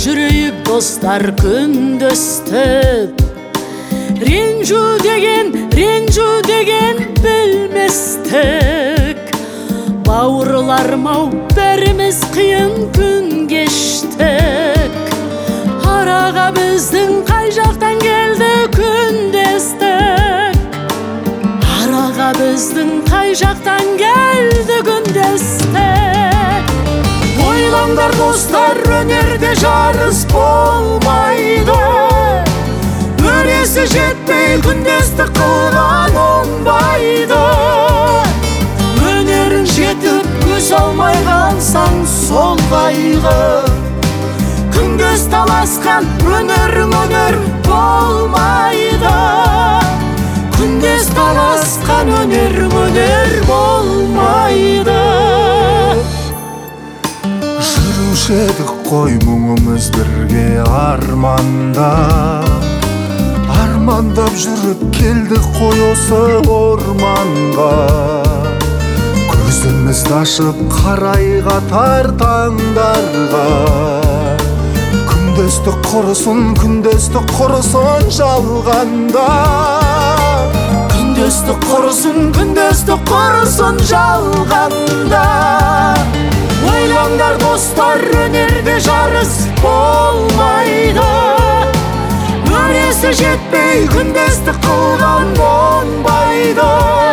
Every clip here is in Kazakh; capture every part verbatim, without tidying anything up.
жүрейік достар күндестіп. Ренжу деген, ренжу деген білместік. Бауырларым-ау, бәріміз қиын күн кештік. Араға біздің қай жақтан келді күндестік. Араға біздің қай жақтан келді күндестік. Ойлаңдар достар, өнерде жарыс болмайды. Өресі жетпей күндестік қылған оңбайды. Өнерің жетіп көз алмай қалсаң сол қайғы. Күндес таласқан өнерің өнер болмайды. Күндес таласқан өнерің өнер болмайды. Жүруші едік қой мұңымыз бірге арманда. Армандап жүріп келдік қой осы орманға. Көзімізді ашып қарайғатар таңдарға. Күндестік құрысын, күндестік құрысын жалғанда. Күндестік құрысын, күндестік құрысын жалғанда. Ойлаңдар достар, өнерде жарыс болмайды. Өресі жетпей күндестік қылған оңбайды.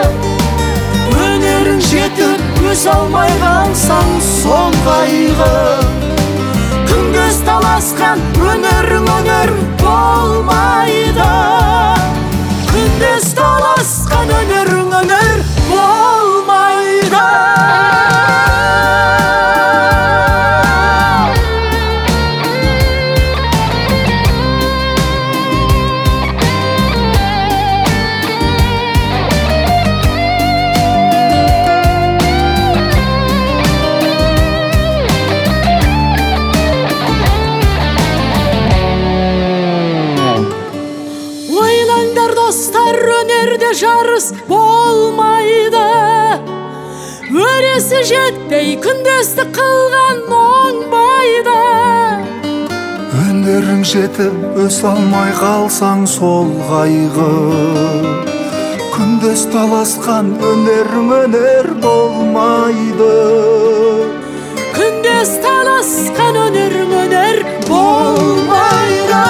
Өнерің жетіп көз алмай қалсаң сол қайғы. Күндес таласқан өнерің өнер болмайды. Күндес таласқан өнерің өнер болмайды. Достар, өнерде жарыс болмайды. Өресі жетпей күндестік қылған оңбайды. Өнерің жетіп өсе алмай қалсаң сол қайғы. Күндес таласқан өнерің өнер болмайды. Күндес таласқан өнерің өнер болмайды.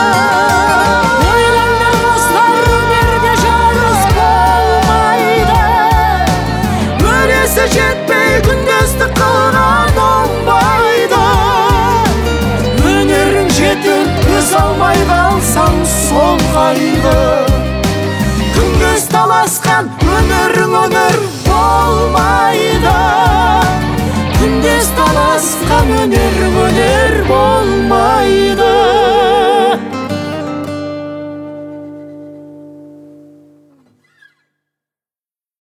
Жетпей күндестік қылған оңбайды. Өнерің жетіп көз алмай қалсаң сол қайғы. Күндес таласқан өнерің өнер болмайды. Күндес таласқан өнер